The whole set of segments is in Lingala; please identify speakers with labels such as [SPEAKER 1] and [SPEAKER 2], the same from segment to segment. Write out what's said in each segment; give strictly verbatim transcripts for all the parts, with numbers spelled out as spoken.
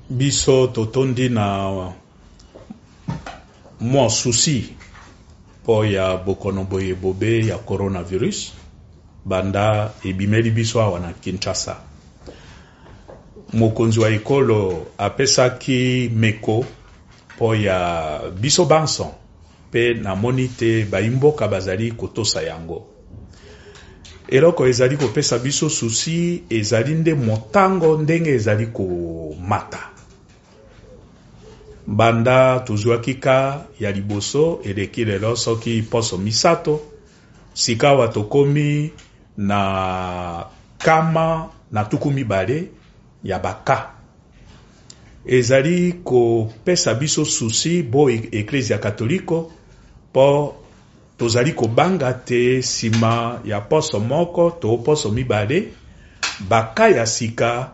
[SPEAKER 1] biso totondi na mwa souci po ya bokono boye bobe ya coronavirus banda ebimeli biso awa na Kinshasa. Mokonzi wa ekolo apesaki meko po ya biso banson pe na monite baimboka bazali kotosa yango. Eloko ezali kopesa biso souci ezali nde motango ndenge ezali ko mata. Banda tuzwaki ka ya liboso eleki lelo soki poso misato sika watokomi na kama na tukumi bale ya baka. Ezali ko pesa biso souci bo Eklezia Katoliko po tozali ko banga te sima ya poso moko to poso mibale baka ya sika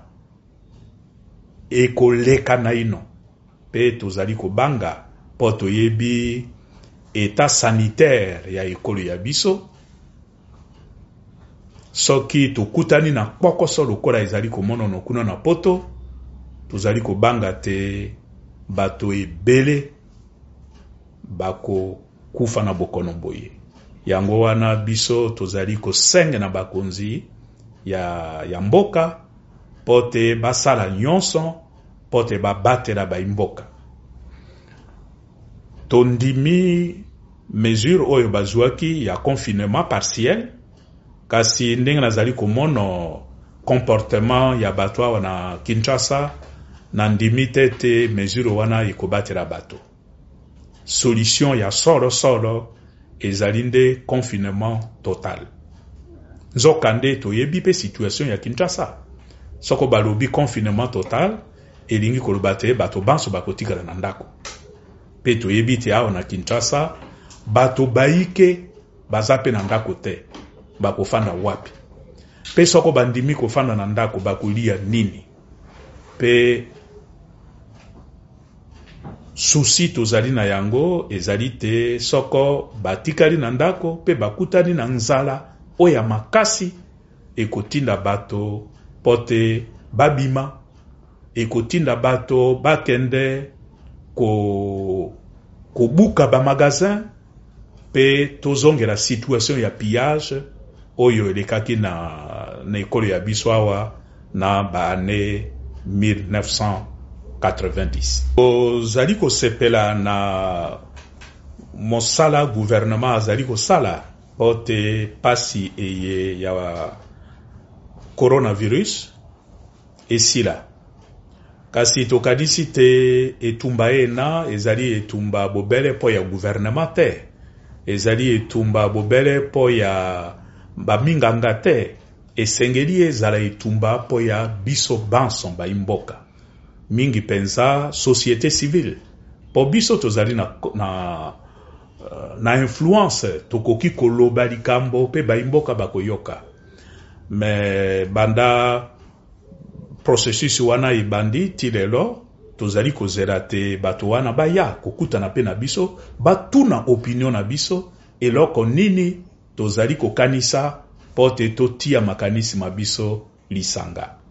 [SPEAKER 1] ekoleka na ino. Pe tozali ko banga po toyebi état sanitaire ya ekolo ya biso. Soki tokutani na pokoso lokola ezali komono kuna na poto, tozali ko banga te bato ebele bako kufa na bokono boye. Yango wana biso tozali ko senge na bakonzi ya, ya mboka pote basala nyonso pote babatela baimboka. Tondimi mesure oyo bazwaki ya confinement partiel kasi ndenge nazali komono comportement ya bato awa na Kinshasa na ndimi tete mesure wana ikobatela bato. Solution ya solo solo ezali nde confinement total. Nzokande toyebi pe situation ya Kinshasa. Soko balobi confinement total elingi koloba te bato banso bakotikala na ndako. Pe toyebi te awa na Kinshasa bato baike bazape na ndako te bakofanda wapi. Pe soko bandimi kofanda na ndako bakolia nini. Pe souci tozali na yango ezali te soko batikali na ndako pe bakutani na nzala oya makasi ekotinda bato pote babima ekotinda bato bakende ko kobuka ba magasin pe tozongela situation ya pillage oyo elekaki na na ekolo ya biso awa na baane mille neuf cent quatre-vingt-dix. Ozali ko sepela na mosala gouvernement azali ko sala pote pasi eye ya coronavirus esila. Kasi tokadisi te etumba ena ezali etumba bobele po ya gouvernement te. Ezali etumba bobele po ya baminganga te. Esengeli ezala etumba po ya biso banson ba imboka. Mingi pensa société civile. Po biso tozali na, na, na influence tokoki koloba likambo pe ba imboka bakoyoka. Me banda processus wana ibandi tilelo tozali kozela te bato wana baya kokutana pe na biso batuna opinion na biso eloko nini tozali kokanisa pote totia makanisi mabiso lisanga.